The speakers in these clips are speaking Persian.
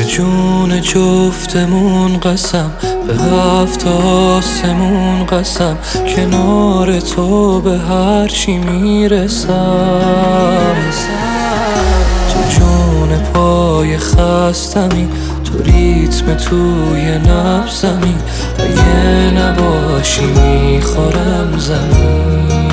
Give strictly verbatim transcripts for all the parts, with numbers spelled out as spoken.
به جون جفتمون قسم، به هفت آسمون قسم، کنار تو به هر چی میرسم. تو جون پای خستمی، تو ریتم توی نبضمی، اگه نباشی میخورم زمین.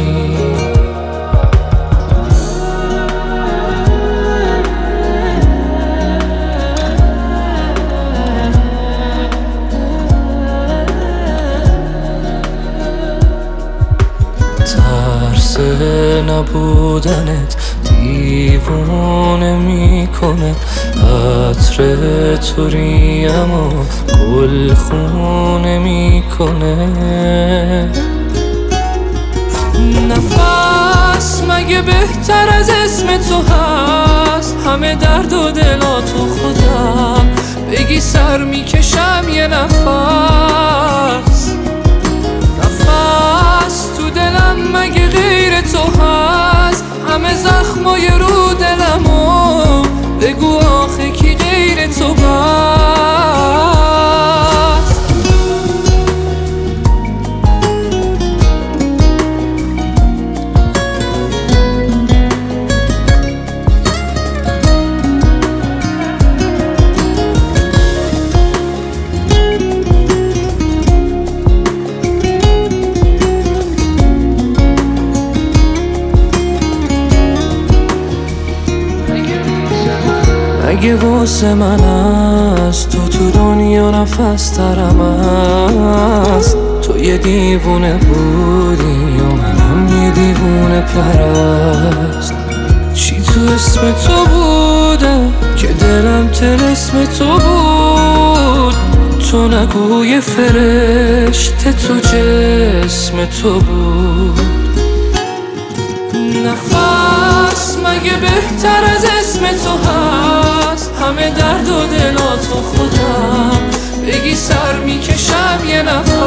ترس نبودنت دیوونه میکنه، عطر توریم و گل خونه میکنه. نفس مگه بهتر از اسم تو هست؟ همه درد و دلا تو خودم، بگی سر میکشم یه نفس. نفس تو دلم مگه غیر تو هست؟ همه زخمای رو دلمو بگو آخه کی غیر تو بست؟ اگه واسه من است تو تو دنیا نفس ترم است، تو یه دیوونه بودی و منم یه دیوونه پرست. چی تو اسم تو بوده که دلم طلسم تو بود؟ تو نگو یه فرشته تو جسم تو بود. نفس مگه بهتر از اسم تو هست؟ همه درد و دلا تو خودم، بگی سر میکشم یه نفس.